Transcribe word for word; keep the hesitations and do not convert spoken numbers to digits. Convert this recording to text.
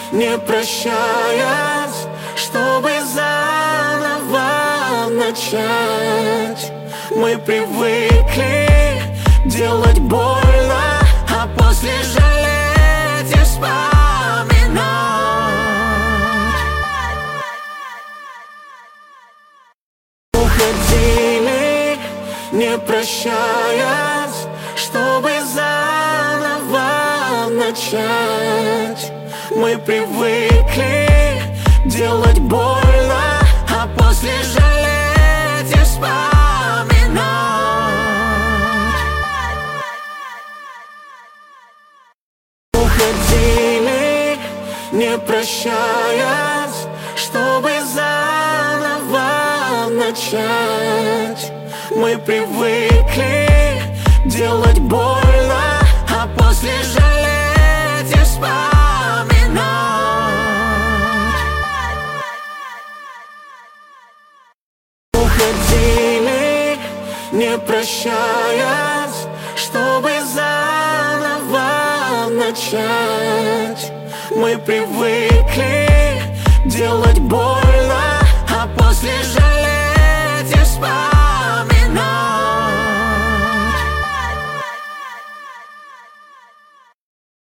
не прощаясь, чтобы заново начать. Мы привыкли делать больно, а после жалеть и вспоминать. Уходили, не прощаясь, чтобы заново начать. Мы привыкли делать больно, а после жалеть и вспоминать. Уходили, не прощаясь, чтобы заново начать. Мы привыкли делать больно, а после жалеть и вспоминать. Уходили, не прощаясь, чтобы заново начать. Мы привыкли делать больно, а после жалеть